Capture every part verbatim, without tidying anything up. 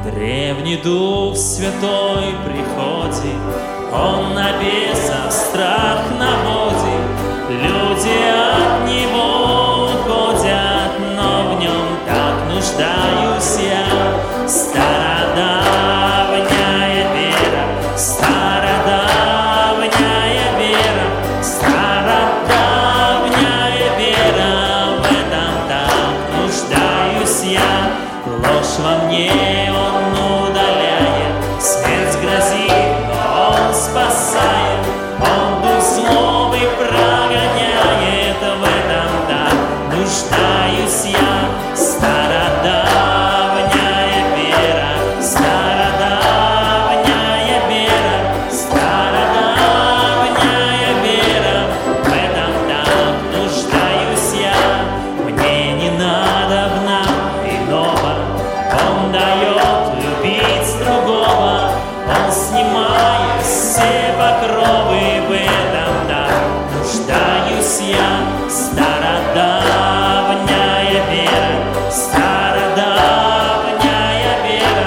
Древний Дух Святой приходит, Он на бесов страх наводит. Люди от Него уходят, но в Нем так нуждаюсь я. Стародавняя вера, стародавняя вера, стародавняя вера, в этом так нуждаюсь я. Ложь во мне Он удаляет, смерть грозит, но Он спасает. Он дух злобы прогоняет, в этом так нуждаюсь я. Стародавняя вера, стародавняя вера, стародавняя вера, в этом так нуждаюсь я. Мне не надобно иного, Он дает любить другого, Он снимает все покровы, в этом так нуждаюсь я. Стародавняя вера, стародавняя вера,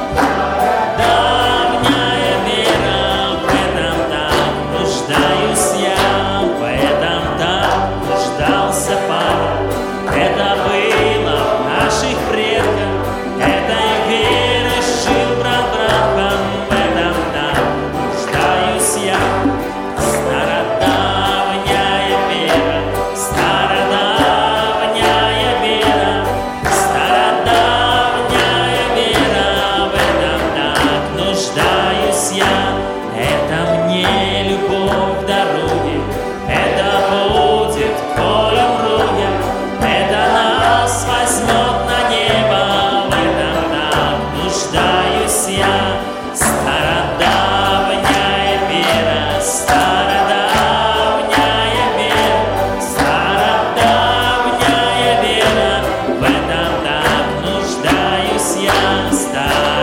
давняя вера, в этом так нуждаюсь я. В этом так нуждался Павел. Это было в наших предках, этой верой жил брат братом, в этом так нуждаюсь я. Стародавняя вера, стародавняя вера, стародавняя вера, в этом так нуждаюсь я. Это мне любовь дарует, это будет, коль умру я. Это нас возьмет на небо, в этом так нуждаюсь я. Стародавняя вера, стародавняя вера, стародавняя вера, в этом так нуждаюсь я.